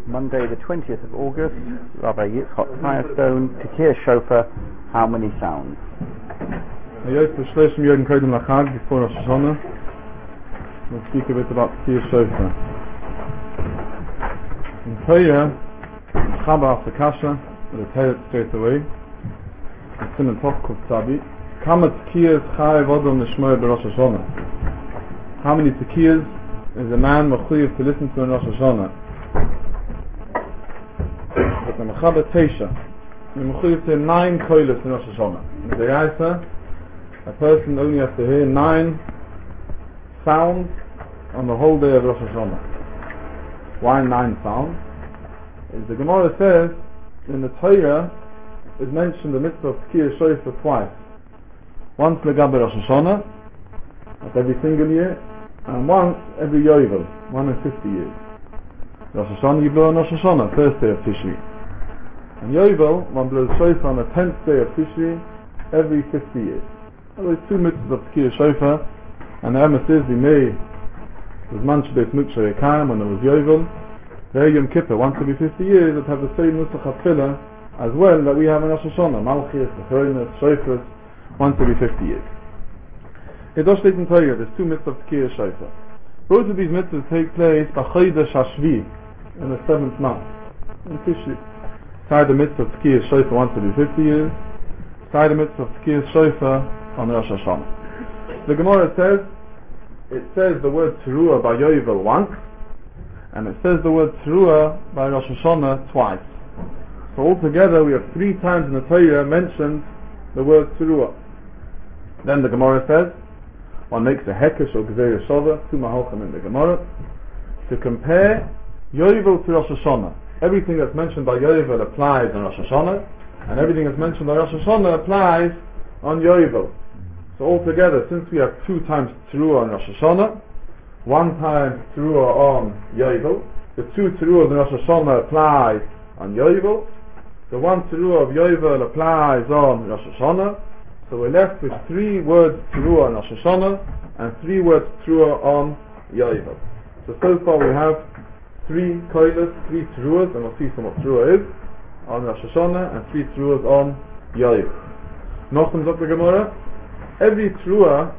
Monday the 20th of August, Rabbi Yitzchak Firestone, Tekiah Shofar, how many sounds? Before Rosh Hashanah, we'll speak a bit about Tekiah Shofar. In Torah, Chaba asked the Kasha, we'll tell it straight away. It's in the Tovkuf Tzabi. Kama Tekiyas Chayev Odom Nishmoy b'Rosh Hashanah. How many Tekiyas is a man mechuyev to listen to in Rosh Hashanah? But the Mechaba Teisha, the mechuyev to 9 koilos in Rosh Hashanah. In the Reisa, a person only has to hear 9 sounds on the whole day of Rosh Hashanah. Why 9 sounds? As the Gemara says, in the Torah is mentioned the mitzvah of Tekiah Shofar twice. Once legabe Rosh Hashanah, at every single year, and once every Yovel, 1 in 50 years. Rosh Hashanah, you blow on Rosh Hashanah, first day of Tishri. And Yovel, one blows Shofar on the 10th day of Tishri, every 50 years. Well, there's 2 mitzvahs of Tekiah Shofar, and the Emes is, it was Manch Beit Muksha Yekayim when it was Yovel. There Yom Kippur, once every 50 years, it have the same Nusach HaTfilah as well that we have in Rosh Hashanah, Malchus, Techonis, Shofars, once every 50 years. It does state in Torah, there's 2 mitzvahs of Tekiah Shofar. Both of these mitzvahs take place by Chodesh Hashvi, in the 7th month, in Tishri. Side the mitzvah of Tekiah Shofar once every 50 years, side the mitzvah of Tekiah Shofar on Rosh Hashanah. The Gemara says, it says the word Teruah by Yovel once, and it says the word Teruah by Rosh Hashanah twice. So altogether we have 3 times in the Torah mentioned the word Teruah. Then the Gemara says, one makes a Hekesh or Gzeir Shova, 2 Mahalchim in the Gemara, to compare Yovel to Rosh Hashanah. Everything that's mentioned by Yovel applies on Rosh Hashanah, and everything that's mentioned by Rosh Hashanah applies on Yovel. So altogether, since we have 2 times Teruah on Rosh Hashanah, 1 time Teruah on Yovel, the 2 Teruahs in Rosh Hashanah apply on Yovel, the 1 Teruah of Yovel applies on Rosh Hashanah, so we're left with 3 words Teruah on Rosh Hashanah and 3 words Teruah on Yovel. So far we have 3 koilos, 3 Teruahs, and we'll see some what Teruah is, on Rosh Hashanah, and 3 Teruahs on Yovel. Nochem zok the Gemara, every Teruah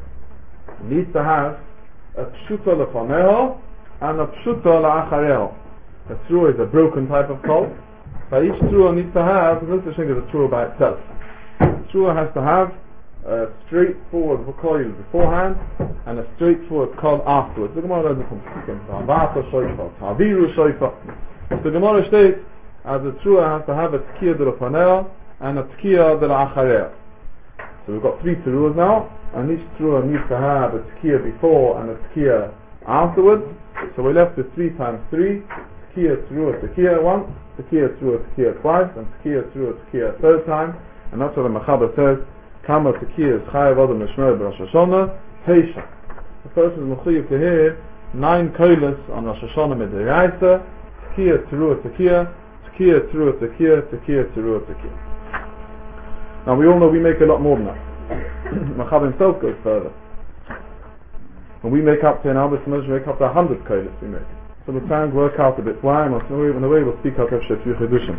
needs to have a pshuta lefaneho and a pshuta la'achareho. A Teruah is a broken type of kol. By each Teruah needs to have, no such thing as a Teruah by itself. Teruah has to have a straightforward koil beforehand and a straightforward kol afterwards. The Gemara doesn't come from Vata Shofar, Taviru Shofar. The Gemara states as a Teruah has to have a Tekiah de lefaneho and a Tekiah de la'achareho. So we've got 3 Teruahs now, and each Teruah needs to have a Tekiah before and a Tekiah afterwards. So we're left with 3 times 3, Tekiah, Teruah, Tekiah once, Tekiah, Teruah, Tekiah twice, and Tekiah, Teruah, Tekiah 3rd time. And that's what the Mechaba says, Kama Tekiah Chayev Odom Nishmoy b'Rosh Hashanah, Teisha. The person is mechuyev to hear 9 koilos on Rosh Hashanah Midiraisa, Tekiah, Teruah, Tekiah, Tekiah, Teruah, Tekiah, Tekiah, Teruah, Tekiah. Now we all know we make a lot more than that. Machab himself goes further. When we make up 10 hours, we make up to 100 koilos we make. So we're trying to work out a bit why, and in a way we'll speak out of Shetvi Chedushim.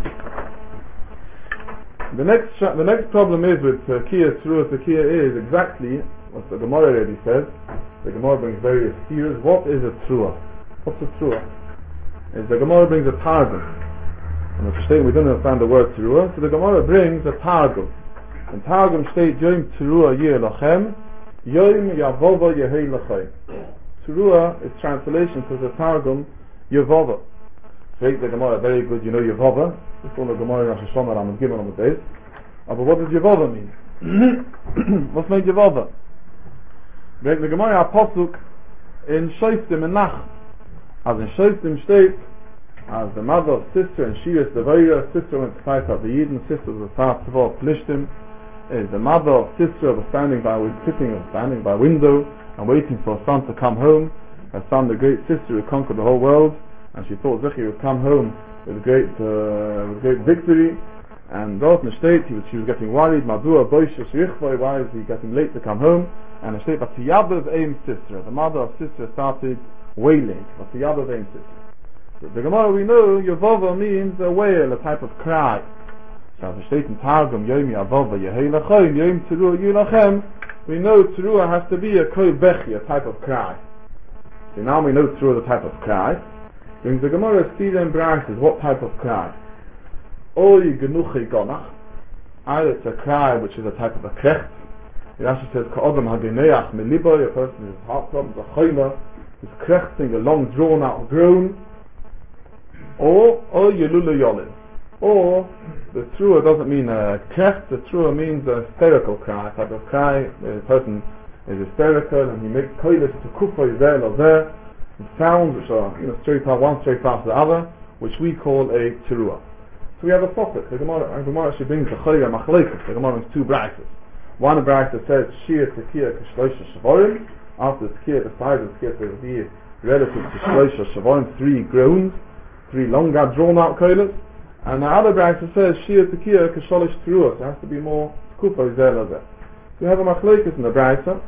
The next problem is with Tekiah, Teruah, Tekiah is exactly what the Gemara already says. The Gemara brings various theories. What is a Teruah? What's a Teruah? Is the Gemara brings a Targum. And we don't understand the word Teruah, so the Gemara brings a Targum. And Targum states, Yom Teruah yeh lachem, Yom Yavova yehei lachem. Teruah is translation to the Targum, Yavova. Great, the Gemara, very good, you know Yavova. It's all the Gemara in Rosh Hashanah, I'm given on the days. But what does Yavova mean? What's made Yavova? Great, the Gemara, our Pasuk, in Shoftim and Nach. As in Shoftim states, as the mother of sister and she is the Vayra, sister went to fight out the Yidden, sister was the Tzaf of Plishtim, is the mother of sister was standing by window and waiting for her son to come home. Her son, the great sister who conquered the whole world, and she thought Zechi would come home with great victory. And those in the state, she was getting worried. Madua Boishes Richvoy, why is he getting late to come home? And the state, Vatiyadav Aim sister, the mother of sister started wailing. Vatiyadav Aim sister. The Gemara, we know Yavova means a wail, a type of cry. So the state in Targum, Yomi Avova Yehei Lachem, Yom Teruah Yulachem, we know Teruah has to be a kol bechi, a type of cry. So now we know Teruah, the type of cry. Brings the Gemara Stira and Brachas, what type of cry? Oy Genuchi Gonach, either it's a cry which is a type of a krecht. It actually says Ka'odam Hageneach Meliboy, a person with heart problems, a choyla, is krechting, a long drawn out groan. Or Yelula Yolin. Or the Teruah doesn't mean a krecht, the Teruah means a hysterical cry, a type of cry. The person is hysterical and he makes koilis to kufa there or there, sounds which are straight out one, straight after the other, which we call a Teruah. So we have a prophet. The Gemara actually brings the Chayra Machlekes. The Gemara has two brachas. One brachas says Shir Tekiah K'Shloisha Shavorim. After the Tekiah, the size of the Tekiah will be relative to Shloisha Shavorim, 3 groans, 3 longer drawn out koilis. And the other brachas says Shir Tekiah K'Sholish Teruah. So it has to be more kufa there. So we have a Machlekes in the brachas.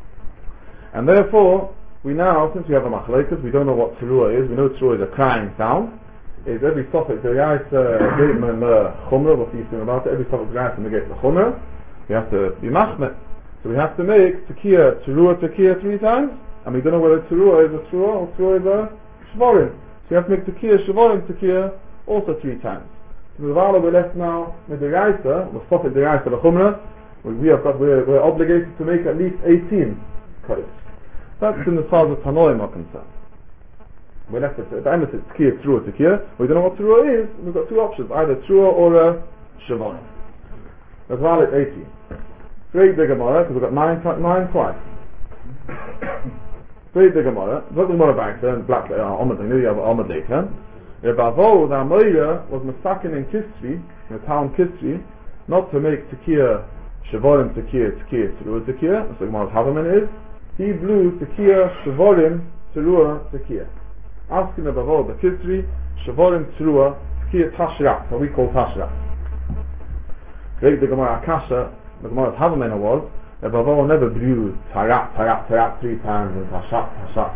And therefore, we now, since we have a Machlekes, we don't know what Teruah is. We know Teruah is a crying sound. Is every suffix derived Gaitman Chumrah, what you think about it, every suffix derived negates the Chumrah. We have to be machmet. So we have to make Tekiah, Teruah, 3 times, and we don't know whether Teruah is a Teruah or Teruah is a Shvorim. So we have to make Tekiah, Shvorim, Tekiah also 3 times. So we're left now with the Raisa, the suffix derived the Chumrah. We're obligated to make at least 18 codes. That's in the size of Tanoim are concerned. We're left at the end of it, Tekiah, Teruah. We don't know what Teruah is. We've got 2 options, either Teruah or a Shavorim. That's valid 80. Straight the Gemara, because we've got 9 twice. Straight the Gemara, look the Gemara back there, and black Ahmad, I knew you have Ahmad later. Bavo, the Amoira was Masakin in Kisri, in the town Kisri, not to make Tekiah, Shavorim, Tekiah, Teruah, Tekiah, that's what Gemara's Havaman is. He blew Tekiah, Shavorim, Teruah, Tekiah. Asking the Bavo, the Kisri, Shavorim, Teruah, Tekiah, Tashrat, what we call Tashrat. Great the Gemara Akasha, the Gemara's Havaman was, the Bavo never blew Tarat, 3 times and Tashat,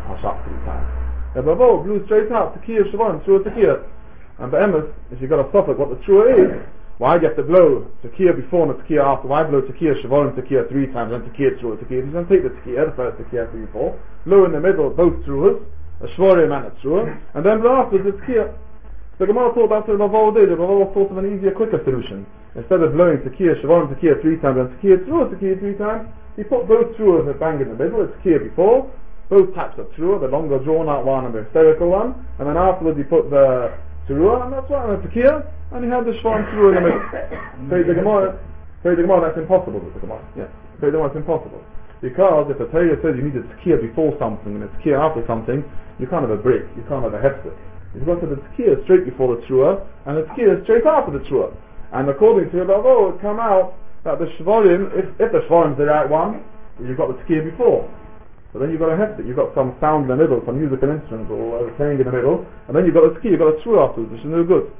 3 times. The Bavo blew straight out Tekiah, Shavorim, Teruah, Tekiah. And Be'emes, if you've got a suffix what the Teruah is, why do you have to blow Tekiah before and Tekiah after? Why blow Tekiah, Shavorim, Tekiah 3 times and Tekiah, Teruah, Tekiah? He's going to take the Tekiah, the first Tekiah 3, 4, blow in the middle both Teruahs, a Shvorim and a Teruah, and then blow after the Tekiah. The Gemara thought that's what the Bavo did. The Bavo thought of an easier, quicker solution. Instead of blowing Tekiah, Shavorim, Tekiah 3 times and Tekiah, Teruah, Tekiah 3 times, he put both Teruahs and bang in the middle, it's Tekiah before, both types of Teruah, the longer drawn out one and the hysterical one, and then afterwards he put the Teruah, and that's right, and the Tekiah, and he had the Shavorim, Teruah in the middle. So the Gemara, that's impossible with the Gemara. Yeah, so the Gemara, it's impossible. Because if the Torah says you need a Tekiah before something and a Tekiah after something, you can't have a break, you can't have a hefset. You've got to have the Tekiah straight before the Teruah, and the Tekiah straight after the Teruah. And according to Rabbi Avo, it come out that the Shvorim, if the Shvorim is the right one, you've got the Tekiah before. But then you've got a hefset, you've got some sound in the middle, some musical instruments or playing in the middle, and then you've got the Tekiah, you've got a Teruah afterwards, which is no good.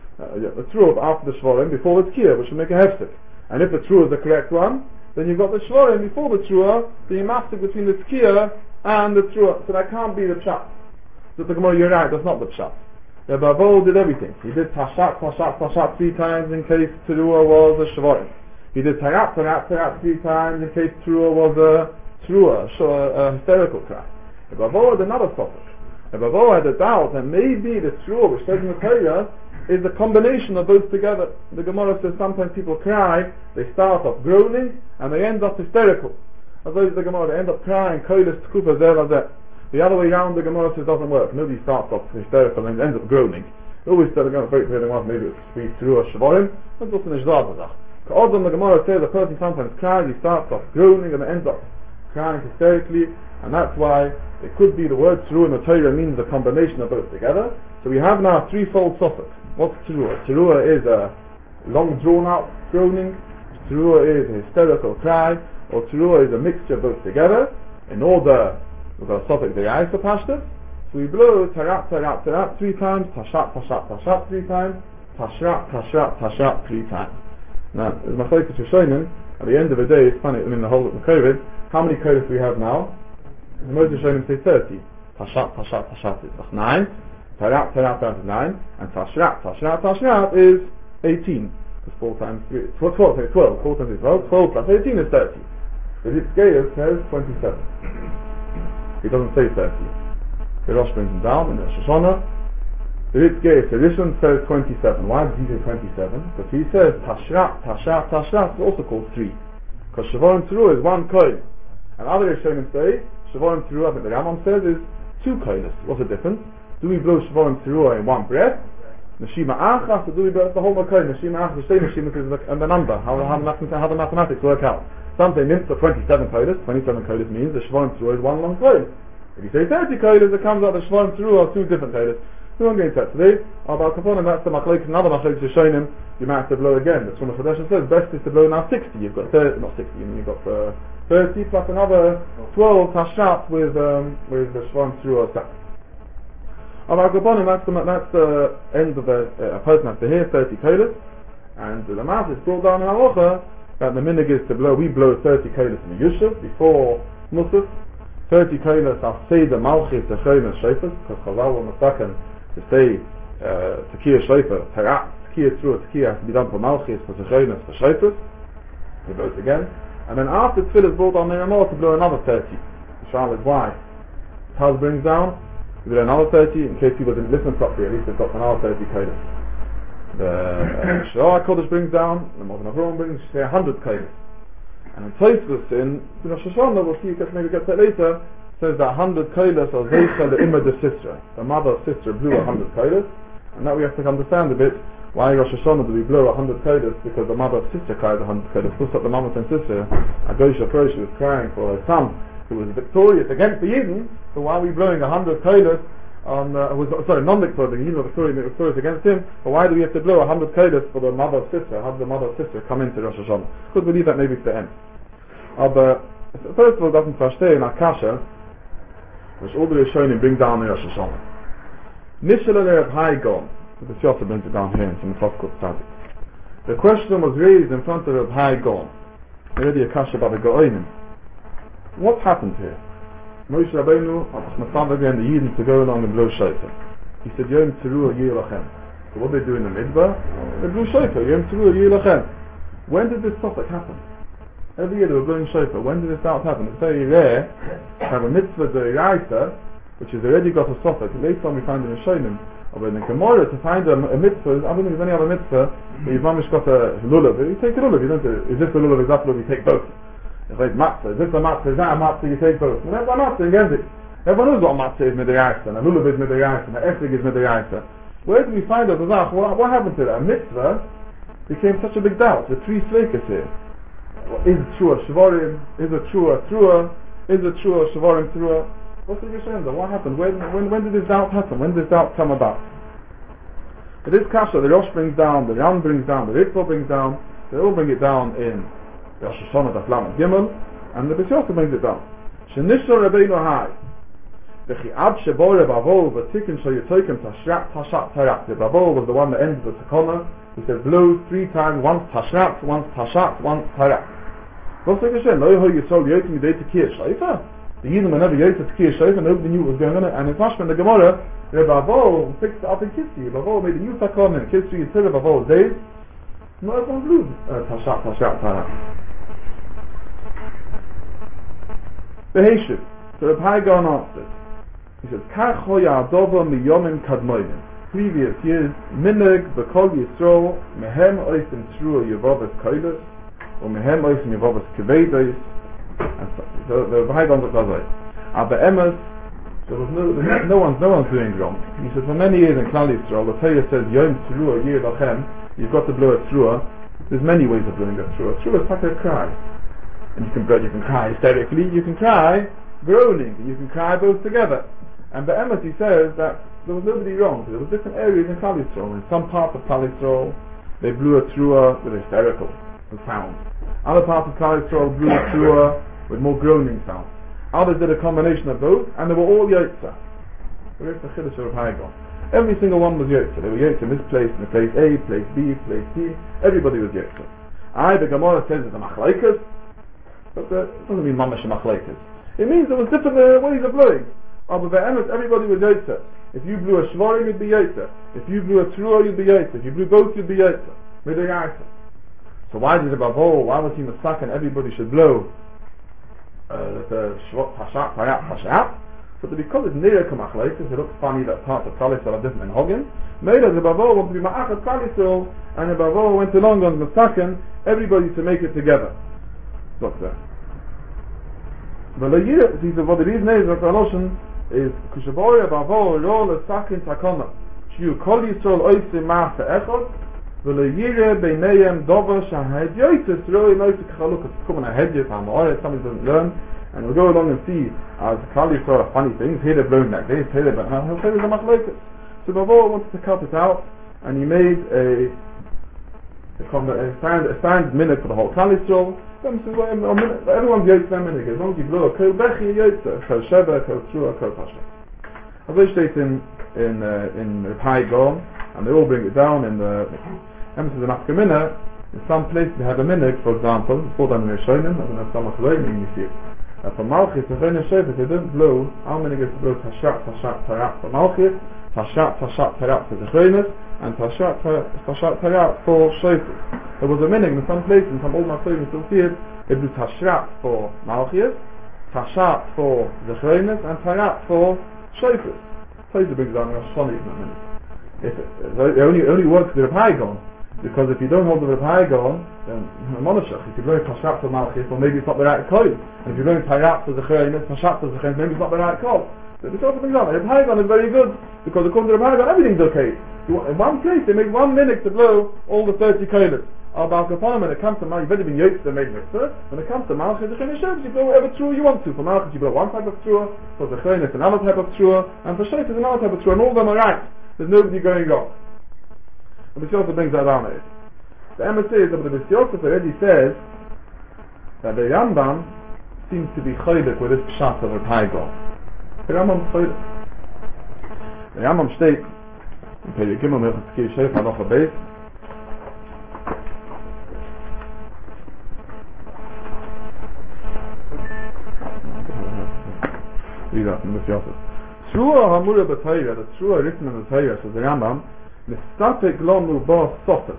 The Teruah after the Shvorim, before the Tekiah, which will make a hefset. And if the Teruah is the correct one, then you've got the Shvorim before the Teruah, the emastic between the Tekiah and the Teruah. So that can't be the Pshat. So the Gemara, you're right, that's not the Pshat. The Bavo did everything. He did Tashat 3 times in case Teruah was a Shavorim. He did Tarat 3 times in case Teruah was a Teruah, a hysterical cry. The Bavo had another topic. The Bavo had a doubt that maybe the Teruah, which says in the Torah, is a combination of both together. The Gemara says sometimes people cry, they start off groaning, and they end up hysterical. As those the Gemara, they end up crying, koilis, tkufa, zeh. The other way around, the Gemara says doesn't work. Nobody starts off hysterical and ends up groaning. They always said, maybe it's Teruah, Shavorim, that's also Nishdazazach. Ka'odam, the Gemara says a person sometimes cries, he starts off groaning and ends up crying hysterically, and that's why it could be the word Teruah in the Torah means a combination of both together. So we have now a 3-fold suffix. What's Teruah? Teruah is a long drawn out groaning, Teruah is a hysterical cry, or Teruah is a mixture of both together. In order, we've got a suffix the Yaisa Pashtas, so we blow Tarat 3 times, Tashat 3 times, Tashrat 3 times. Now, as Machlekes Rishonim, at the end of the day, it's funny, the whole of the COVID, how many kodesh we have now? The most Rishonim say 30. Tashat is 9. Tarat down to 9, and Tashrat is 18. Because 4 times 3, 12, 4 times 3, 12 plus 18 is 30. The Hitzgeir says 27. He doesn't say 30. The Rosh brings him down in the Rosh Hashanah. The Hitzgeir, the Rishon says 27. Why does he say 27? Because he says Tashrat is also called 3. Because Shavorim Teruah is 1 coin. And other Rishonim say Shavorim Teruah, I think the Rambam says, is 2 coins. What's the difference? Do we blow Shavorim Teruah in one breath? Neshima Achas, or do we blow the whole coin? Neshima Achas, the same Neshima is the number. How the mathematics work out. Some say Mitzvah 27 kodesh. 27 kodesh means the Shavorim Teruah is 1 long kodesh. If you say 30 kodesh, it comes out the Shavorim Teruah are 2 different kodesh. We won't get into that today. About Kaponim, that's the Machlokes, another Machlokes is showing him you might have to blow again. The Shulchan Aruch says best is to blow now 60. You've got 30, not 60, you've got 30 plus another 12 Tashrat with the Shavorim Teruah set. About Kaponim, that's the end of a person has to hear 30 kodesh, and the Lamas is brought down in Halacha that the minig is to blow. We blow 30 kodesh in the Yusuf before Musaf. 30 kodesh are Seder Malchis Techoyim Shofar, because Chazal on the second to say Tekiah Shofar, Tarat, Tekiah Teruah, Tekiah has to be done for Malchis, for Techoyim, for Shofar. He blows again, and then after Tefillah is brought on Neramah to blow another 30. The Shal is why Taz brings down. We blow another 30 in case people didn't listen properly. At least they've got another 30 kodesh. The Shah Kodesh brings down, the Magen Avraham brings 100 kodesh. And in Tosfos in Rosh Hashanah, we'll see, maybe get that later, says that 100 kodesh are Zeisha the Imma de Sisra. The mother of Sisra blew 100 kodesh, and now we have to understand a bit why Rosh Hashanah do we blow 100 kodesh, because the mother of Sisra cried 100 kodesh. Plus that the mama and Sisra, Agosha Prosh, was crying for her son, who was victorious against the Yidden. So why are we blowing 100 kodesh on, non-victorious, the Yidden were victorious against him, but why do we have to blow 100 kodesh for the mother of Sisra? How did the mother of Sisra come into Rosh Hashanah? Could we leave that maybe to the end? But first of all, doesn't verstehen in Akasha, which all the Rishonim bring down in Rosh Hashanah. Nishal Reb Haigon, the Shosha brings it down here in some Tovkot Tzadik. The question was raised in front of Reb Haigon, already Akasha by the Go'onim. What happened here? Moshe Rabbeinu asked again the Yidden to go along and blow shofar. He said, Yom Teruah Yeh Lachem. So what they do in the Midbar? They blew shofar, Yom Teruah Yeh Lachem. When did this topic happen? Every year they were blowing shofar. When did this start happen? It's very rare to have a mitzvah d'oraisa, which has already got a suffix. Later on we find in the Shonim, or in the Gemara, to find a mitzvah, I don't think there's any other mitzvah, where you've mamish got a lulav. You take a lulav, you don't do, is this a lulav, is that a lulav, you take both. It's like matzah, is this a matzah, is that a matzah, you take both. And that's a matzah, again, everyone knows what a matzah is midiraisa, and a lulav is midiraisa, and a esrig is midiraisa. Where do we find out, what happened to that? A mitzvah became such a big doubt. The 3 sveikas here. Is it true Shavorim? Is it true Teruah? Is it true Shavorim Teruah? What's the Yeshenda? What happened? When did this doubt happen? When did this doubt come about? But this Kasha, the Rosh brings down, the Ram brings down, the Ritva brings down, they all bring it down in Rosh Hashanah, the Flam and Gimel, and the Bishop brings it down. Shenishra Rabbeinu Hai. The Chi'ab Shebo Rebavo, the Tikkun Shoyetokim Tashrat Tashat Tarat. The Bavo was the one that ended the Takona. He said, blow 3 times, once Tashrat, once Tashat, once Tarat. What's the Hashem? Lo Yeho Yisrael Yotim Yidei Tekiah Shofar. The Yidden were never Yotim Tekiah Shofar, nobody knew what was going on. And in Mashma in the Gemara, Rebavo fixed it up in Kissi. Rebavo made a new Takona in Kissi, Yitzir Rebavo's days. Not everyone blew Tashat, Tarat. The Heshiv. So Reb Haigon answered. He says, Kach Hoya Adova Miyomin Kadmoinim. Previous years, Minig, Bekol Yisrael, Mehem Oisim Teruah Yevovis Koilis, or Mehem Oisim Yevovis Kevedos, and so the Haigon does it. Aber Emes, there was no one's doing wrong. He says, for many years in Klal Yisrael, the Torah says, Yom Teruah Yeh Lachem, you've got to blow a Teruah. There's many ways of blowing a Teruah. Teruah is like a cry. And you can cry hysterically, you can cry groaning, you can cry both together. And by Emes he says that there was nobody wrong. There were different areas in Klal Yisrael. In some parts of Klal Yisrael, they blew a Teruah with hysterical sound. Other parts of Klal Yisrael blew a Teruah with more groaning sound. Others did a combination of both, and they were all Yotza. Where's the Chiddush of Haigon? Every single one was Yotza. They were Yotza in this place, in the place A, place B, place C. Everybody was Yotza. The Gemara says it's a machlaikas, but it doesn't mean mamash machlaikas. It means there was different ways of blowing. but be'emes, everybody was Yotze. If you blew a Shvarim, you'd be Yotze. If you blew a Trua, you'd be Yotze. If you blew both, you'd be Yotze. Midayaisa. So why did the Bavol, why was he Masak and everybody should blow the Shvat, Tashat, Tayat, Tashat? So because it's near Kamachlaitis, it looks funny that parts of Talis are different in Hogan. Made as the Bavol wanted to be Ma'achat Talisil, and the Bavol went along on Masakan, everybody to make it together. Look there. But the year, see, so what it is now is is Kushaboya Bavol Rol Sakin Takona. Shiu Kol Yisrael Oisim Ma'asa Echad, V'le Beinayim Dover Shahad Yotis Roi Noisik Chaluk. It's coming a head yet, somebody doesn't learn. And we'll go along and see as Kali saw funny things. Here they're blown like this, here they're blown. He'll say there's a machlokes. So Bavor wanted to cut it out, and he made a standard minute for the whole Kali Yisrael. Everyone's Yotze minute. As long as you blow a Ko Bechi Yotze, Ko Sheba, Ko Trua, Ko Pasha. As they state in Pai Gon, and they all bring it down in the emphasis of Nafkamina. In some places they have a minute, for example, it's called in Rishonim, I don't know if some you see it. For Malchus, if any Shofet, they don't blow, how many gets to blow Tashat, Tashat, Tarat for Malchus, Tashat, Tashat, Tarat for Zechrenis, and Tashat, Tarat for Shofet. There was a minute in some places, in some old Masorim still see it, they blew Tashat for Malchus, Tashat for Zechrenis, and Tarat for Shofet. Plays a big example of Shoni in a minute. It only works with the Pagon. Because if you don't hold the Reb Haigon, then Monashach, if you're going Tashat for Malchus, well maybe it's not the right code. And if you're going Tarat for Zechrenis, Tashat for Zechrenis, maybe it's not the right code. So it's also an example. Reb Haigon is very good, because according to Reb Haigon, everything's okay. In one place, they make 1 minute to blow all the 30 kolos. About Kapanim, when it comes to Malchus, you've already been Yotze, they made mitzvah. When it comes to Malchus, Zechrenis, you blow whatever trua you want to. For Malchus, you blow one type of trua, for Zechrenis, another type of trua, and for Shofet, another type of trua, and all of them are right. There's nobody going wrong. The B'Yosef brings that down it. The Emma says that the B'Yosef already says that the Rambam seems to be chaylik with this pshat of a Paigon. The Rambam chaylik. The Rambam steht in Peri Gimel Milchus Kir Sheif Halacha Beis. Read that in the B'Yosef. Trua Hamura B'Tayra, the Trua written in the Torah, says the Rambam, Nistapik Lonu Bar Sofik.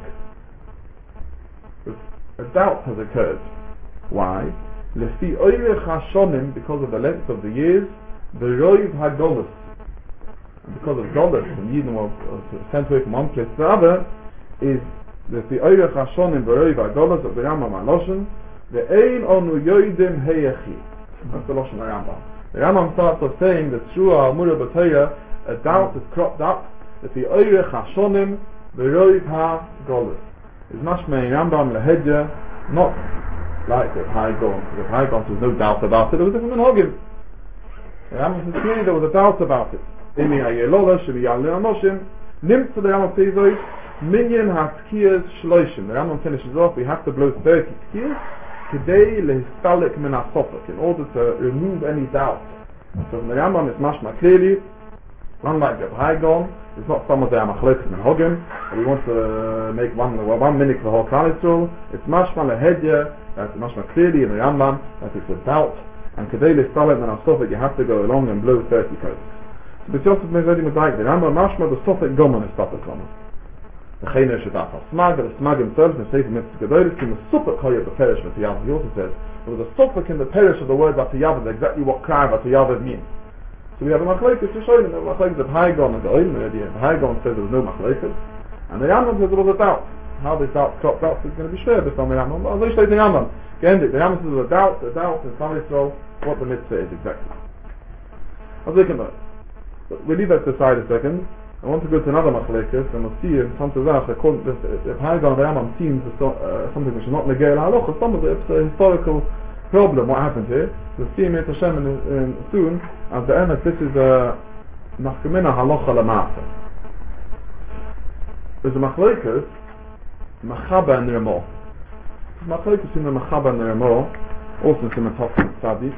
A doubt has occurred. Why? Lefi Oirech Hashonim, because of the length of the years, the Roiv HaGolus. And because of Golus, and Yidden were sent away from one place to the other, is Lefi Oirech Hashonim, the Roiv HaGolus of the Rambam HaLoshen, the Ein Onu Yoidim Heyechi. That's the Loshen Rambam. The Rambam starts off saying that Shua Amura B'Torah, a doubt is cropped up, that the Oirech Hashonim, the Roiv HaGolus. Is mashmei Rambam lehedya, not like the Haigon. The Haigon, there was no doubt about it. There was a different minhagim. The Rambam says clearly there was a doubt about it. Imi hayelola shebi yalei anoshim. Nimt to the Rambam says minyan haskiyas shloishim. The Rambam finishes off. We have to blow 30 skiyas today lehistalik min asofik, in order to remove any doubt. So from the Rambam it's mashma clearly. Unlike the Haigon, it's not some of the Amachlekes and Hogim. We want to make one minute for the whole Klal Yisrael. It's mashma lehedya, that's mashma clearly in the Rambam, that it's a doubt. And today the Stalit and Asofik, you have to go along and blow 30 kolos. So the B'Yosef is already medayik. The Rambam mashma the Sofik Goman is Sofik Goman. The Chayner Shadaf HaSmag, the Smag himself, the Sefer Mitzvah Gedolis, in the Sofik Choyer B'Perish V'Tiyav. He also says there was a Sofik in the Perish of the word V'Tiyav, exactly what Krai V'Tiyav means. So we have a machlekes to show you. The machlekes of Haigon and the Oil already. Haigon says there was no machlekes, and the Rambam says there was a doubt. How this doubt cropped up is going to be shared with the Rambam. As I say the Rambam, the Rambam says there was a doubt in Klal Yisrael what the mitzvah is exactly. As we can know, but we leave that to the side a second. I want to go to another machlekes, and we'll see in some Tazach according to if Haigon and the Rambam seems something which is not negay halacha. Some of it's a historical problem. What happened here? We'll see Mir Hashem soon. At the end, this is a Nafkamina Halacha Lamasa. There's a Machlekes, Machaba and Remo. Machlekes in the Machaba and Remo, also in the Tafsir Tzadi.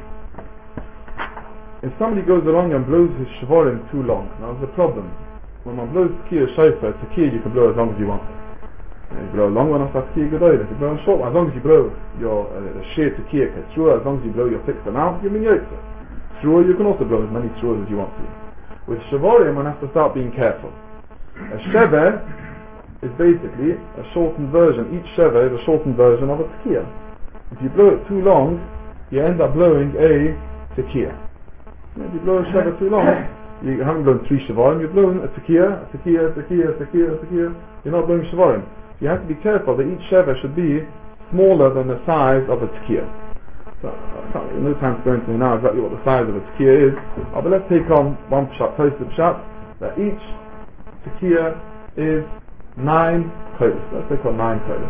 If somebody goes along and blows his Shvorim too long, now there's a problem. When one blows Kiyah Shofar, it's a Kiyah you can blow as long as you want. You blow a long one, that's Kiyah Gedoyel. If you blow a short one, as long as you blow your Shir to Kiyah Ketzrua, as long as you blow your fixed amount, you've been Yotze. trua, you can also blow as many truas as you want to. With Shavorim, one has to start being careful. A Sheva is basically a shortened version. Each Sheva is a shortened version of a Tekiah. If you blow it too long, you end up blowing a Tekiah. If you blow a Sheva too long, you haven't blown 3 Shavorim, you're blowing a Tekiah, a Tekiah, a Tekiah, a Tekiah, a Tekiah. You're not blowing Shavorim. You have to be careful that each Sheva should be smaller than the size of a Tekiah. So, no time to go into now exactly what the size of a Tekiah is, but let's take on one Pshat, Tosef Pshat, that each Tekiah is 9 kolos. Let's take on 9 kolos.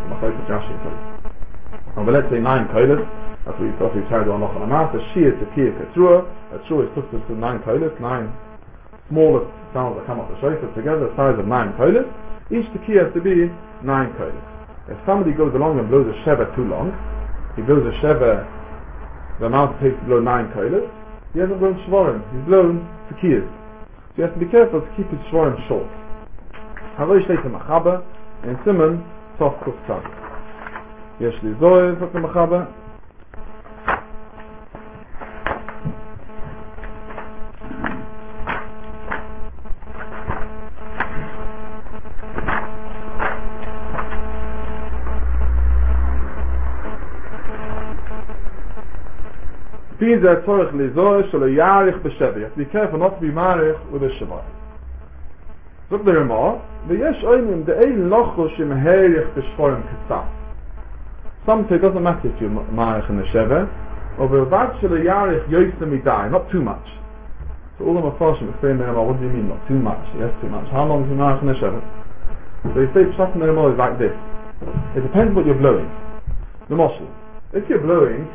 But let's say 9 kolos. That's what we thought we tried on Noch Amas. A Shia Tekiah Ketrua. A Trua is put to 9 kolos, 9 smallest sounds that come off the shofar together, the size of 9 kolos. Each Tekiah has to be 9 kolos. If somebody goes along and blows a Sheva too long, he blows a Sheva the amount it takes to blow 9 kolos, he hasn't blown Shvorim, he's blown Tekiahs. So you have to be careful to keep his Shvorim short. Havoi Shtei Machaba, in Simon, Tov Kuf Tzav. Yesh Li Zoy, Zot Machaba. You have to be careful not to be marich with a Shabbat. Zog the Ramah, some say it doesn't matter if you're marich in the Sheva, not too much. So all the Mepharshim explain the Ramah, what do you mean not too much? Yes, too much. How long is you marich in the Sheva? So you say Pshat in the Ramah is like this. It depends what you're blowing. The Moshel, if you're blowing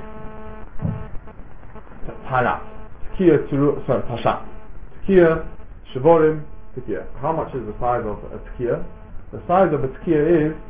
Tarat, Tekiah, Tashat, Tekiah, Shavorim, Tekiah. How much is the size of a Tekiah? The size of a Tekiah is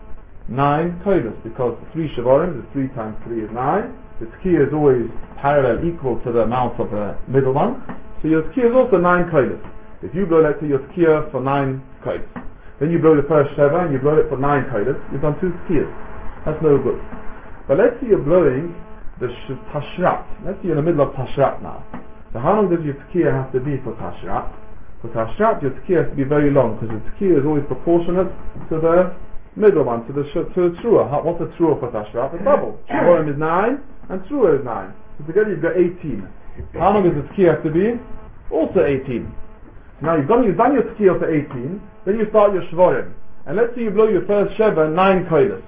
9 kolos, because 3 Shavorim, the 3 times 3 is 9. The Tekiah is always parallel, equal to the amount of the middle one. So your Tekiah is also 9 kolos. If you blow, let's say, your Tekiah for 9 kolos, then you blow the first Sheva and you blow it for 9 kolos, you've done 2 Tekiahs. That's no good. But let's say you're blowing the Tashrat. Let's say you're in the middle of Tashrat now. So how long does your Tekiah have to be for Tashrat? For Tashrat, your Tekiah has to be very long, because the Tekiah is always proportionate to the middle one, to the Trua. What's the Trua for Tashrat? The double. Shavorim is 9, and Trua is 9. So together you've got 18. How long does the Tekiah have to be? Also 18. Now you've done your Tekiah for 18, then you start your Shavorim. And let's say you blow your first Sheva 9 kolos.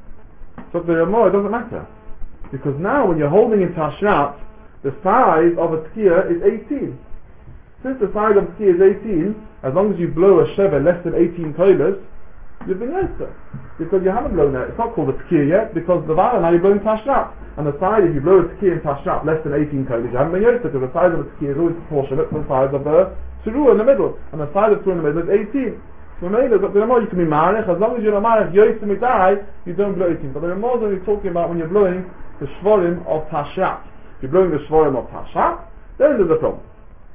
So if there are more, it doesn't matter. Because now when you're holding in Tashrat, the size of a Tekiah is 18. Since the size of a Tekiah is 18, as long as you blow a Sheva less than 18 kolos, you've been Yetzer. Because you haven't blown it. It's not called a Tekiah yet, because the Vala, now you're blowing Tashrat. And the size, if you blow a Tekiah in Tashrat less than 18 kolos, you haven't been Yetzer, because the size of a Tekiah is always proportionate to the size of the Teruah in the middle. And the size of the Teruah in the middle is 18. So maybe you can be marich, as long as you're a marich Yetzer Midai, you don't blow 18. But the Ramah is only talking about when you're blowing the Shvorim of Tashrat. If you're blowing the Shvorim of Tashrat, then there's a problem.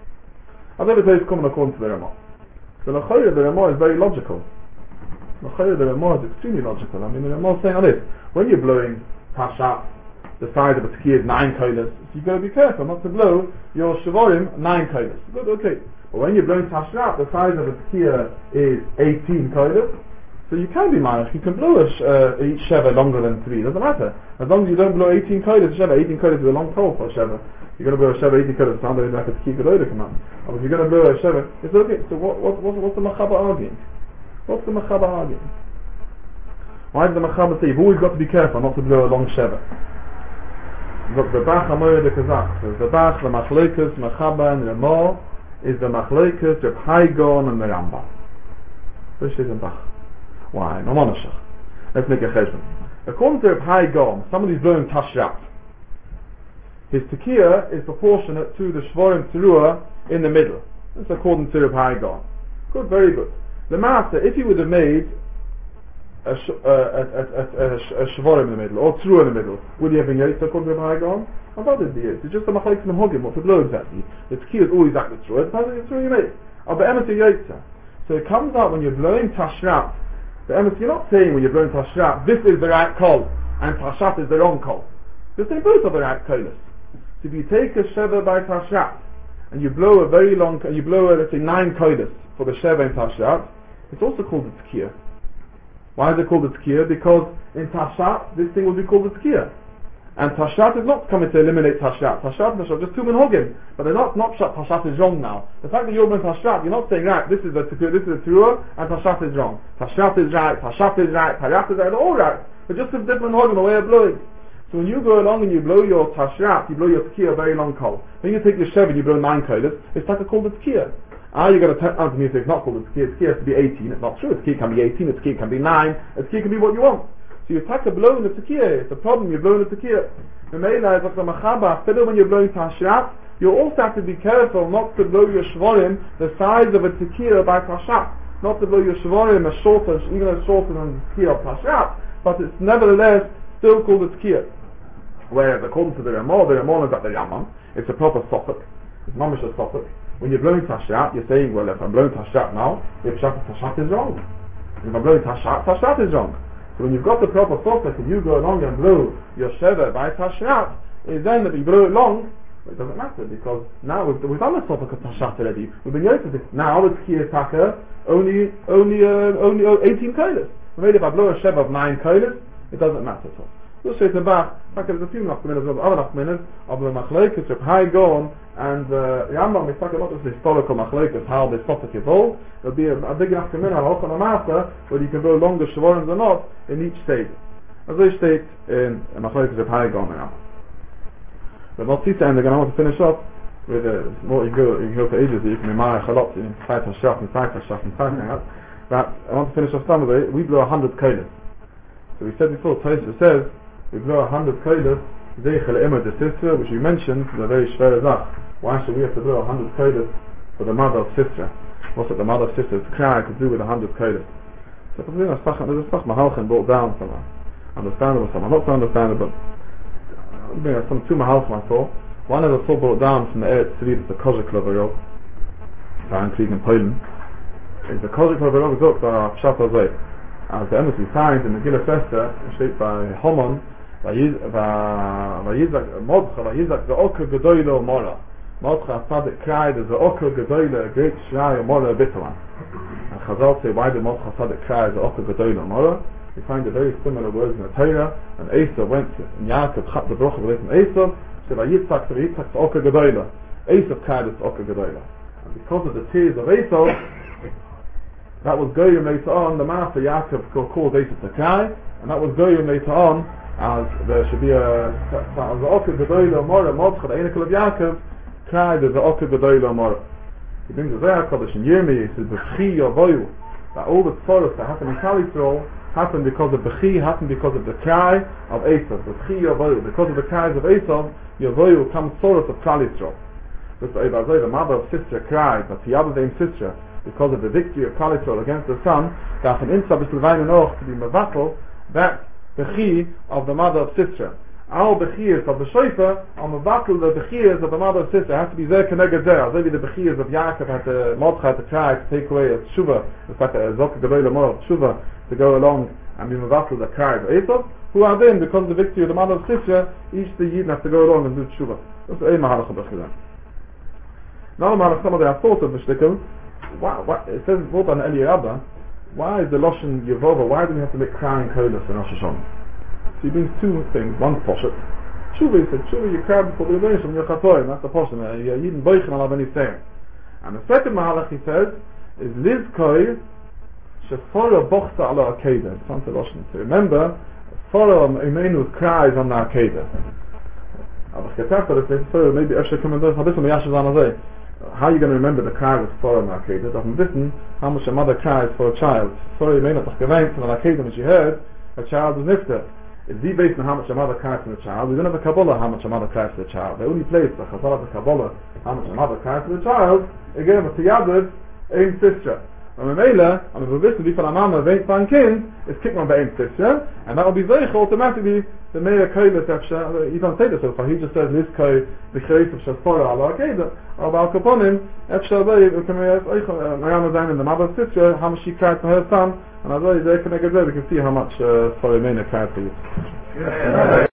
I've never told you coming according to the Ramah. So the Ramah is very logical. The Ramah is extremely logical. I mean, the Ramah is saying on this, when you're blowing Tashrat, the size of a Tekiah is 9 kolos, so you've got to be careful not to blow your Shvorim 9 kolos. Good, okay. But when you're blowing Tashrat, the size of a Tekiah is 18 kolos, so you can be marich. You can blow each Sheva longer than 3. Doesn't matter. As long as you don't blow 18 kolos Sheva. 18 kolos is a long toll for a Sheva. You're going to blow a Sheva 18 kolos, sound like a Tekiah Gedolah command. But if you're going to blow a Sheva, it's okay. So what's the Machaba arguing? What's the Machaba arguing? Why does the Machaba say you've always got to be careful not to blow a long Sheva? Look, the Bach Amoyer de Kazakh. So the Bach, the Machlokas, Machaba and Ramah is the Machlokas of Haigon and the Rambam. Which is in Bach? Why? No manashach. Let's make a cheshbon. According to Reb Haigon, somebody's blowing Tashrat. His Tekiah is proportionate to the Shvorim Teruah in the middle. That's according to Reb Haigon. Good, very good. The master, if he would have made a Shvorim in the middle, or Teruah in the middle, would he have been Yetzer according to Reb Haigon? I thought it'd be Yetzer. It's just a Machlekes and Hogim, what to blow exactly. The Tekiah is always like the Teruah. It depends on the Teruah you make. But Emet Yetzer. So it comes out when you're blowing Tashrat. The Emes, you're not saying when you're blowing Tashrat, this is the right call, and Tashrat is the wrong call. You're saying both are the right kolos. So if you take a Sheva by Tashrat, and you blow a very long, and you blow, let's say, 9 koilis for the Sheva in Tashrat, it's also called a Tkiyah. Why is it called a Tkiyah? Because in Tashrat, this thing will be called a Tkiyah. And Tashrat is not coming to eliminate Tashrat. Tashrat and Tashrat, just two minhagim. But they're not Tashrat is wrong now. The fact that you're in Tashrat, you're not saying, right, this is a Teruah, and Tashrat is wrong. Tashrat is right, Tashrat is right, Taryat is right, they're all right. But just a different minhagim, a way of blowing. So when you go along and you blow your Tashrat, you blow your Tkiyah a very long kol. When you take your Shev and you blow 9 koilis, it's like called a Tkiyah. You're going to answer me if it's not called a Tkiyah. Tkiyah has to be 18. It's not true. A Tkiyah can be 18, a Tkiyah can be 9, a Tkiyah can be what you want. So you attack a blow in the Tkiyah. It's a problem, you're blowing the Tkiyah. The Meila is like the Machaba, when you're blowing Tashrat, you also have to be careful not to blow your Shvorim the size of a Tkiyah by Tashrat. Not to blow your Shvorim as shorter, even as shorter than the Tkiyah of Tashrat, but it's nevertheless still called a Tkiyah. Whereas according to the Ramah has got the Rambam, it's a proper Sophic. It's mamish a Sophic. When you're blowing Tashrat, you're saying, well, if I'm blowing Tashrat now, the Tashrat is wrong. If I'm blowing Tashrat is wrong. So when you've got the proper Sophic and you go along and blow your Sheva by Tashrat, is then that you blow it long, well, it doesn't matter, because now we've done the Sophic of Tashrat already. We've been used to this. Now it's Tkiyah Taka, only 18 koilis. Maybe if I blow a Sheva of 9 koilis, it doesn't matter at all. So there's a few nachminas, other nachminas of the machlekes of Hai Gaon and Rambam. We talk a lot of historical machlekes, how the Sophic evolved. There'll be a big nachmina, Halachon Amasa, whether you can go longer shavorim or not in each state. As they state in machlekes of Hai Gaon and Rambam. But not Tisa, and again I want to finish up with more. You can go for ages. You can be married a lot in Tzayt Hashaf and Tzayt Hashaf and Tzayt Hashaf. But I want to finish off some of it. We blow 100 koilis. So we said before, Tosha says we blow 100 koilis, Zeichel Imad the Sisra, which we mentioned, is a very shver zach. Why should we have to blow 100 koilis for the mother of Sisra? What's it the mother of Sistra's cry to do with 100 koilis? So there's a Sach Mahalchin brought down somehow. Understandable somehow. Not so understandable, but bring some two Mahalchin I saw. One is also brought down from the Eretz Tzvi, the Kozhik Lovarov, Krieg in Poland. It's the Kozhik Lovarov is up for Pshat Azay. As the embassy signed in the Gila Festa, shaped by Haman, Vayizak the Oker Gedoyle Mora. Mordcha Sadik cried as the Oker Gedoyle, a great Shrai Mora Bitterman. And Chazal say, why did Mordcha Sadik cry as the Oker Gedoyle Mora? We find a very similar words in the Torah, and Esav went in Yaakov, Chat the Broch away from Esav, said Vayitzak the Oker Gedoyle. Esav cried as the Oker Gedoyle. And because of the tears of Esav, that was Goyim later on, the master Yaakov called Esav to cry, and that was Goyim later on, as there should be the Oker Gedoyle Mora, Mordcha, the Einikel of Yaakov, cried as the Oker Gedoyle Mora. He brings the Zohar Kodesh in Yirmiyah, he says, B'chi Yavoyu, that all the sorrows that happened in Klal Yisrael happened because of B'chi, happened because of the cry of Esav. B'chi Yavoyu, because of the cries of Esav, Yavoyu comes sorrows of Klal Yisrael. The mother of Sisra cried, but the other name Sisra, because of the victory of Klal Yisrael against the son, that an insab is levayin och to be mevatel that bechi of the mother of Sisra. Our bechias of the shofar are mevatel the bechias of the mother of Sisra. It has to be zer keneged zer. Maybe the bechias of Yaakov had to Mordcha had to cry to take away a tshuva, the fact that a zok gedoyle more tshuva to go along and be mevatel the cry of Esav. Who are then, because of the victory of the mother of Sisra, each the yidden has to go along and do tshuva. That's a mahalach of bechias. Now mahalach some of the thought of the shtickle. It says Votan Eli Rabba, why is the Loshen Yevova, why do we have to make crying koilos in Rosh Hashanah? So he brings two things. One poshet. Tshuva, he said, Tshuva, you cry before the Rebbeinu from your chatoim, that's the poshet. You didn't boichen alav any saying. And the second mahalach he says is Lizkoi Shefora Bochsa ala Akeda. It's not the Loshen. So remember, Fora Imenu cries on the Akeda. Aber Ketafta, so maybe Efshe Komendor, Habis Yashiz Anazay. How are you going to remember the cry was for an Akedah? Doesn't listen how much a mother cries for a child. Sorry, may not have geweint from an Akedah when she heard a child was nifter. It's based on how much a mother cries for the child. We don't have a Kabbalah how much a mother cries for the child. The only place the Chazal of the Kabbalah how much a mother cries for the child, again, with Tiyadav, Ein Sisra. And Memela, and if we wissen wie von a mama weint for ein Kind, it's kicked on by Ein Sisra, and that will be Zeich automatically the Meir Koilis Efsha. He doesn't say this so far, he just says Lizkoi B'chreis of Shasfora ala Akedah. Or Baal Kaponim, Efsha Zay, Mariam Zayn and the mother of Sisra, how much she cried for her son, and as well, we can see how much Sorry Meir cried for you.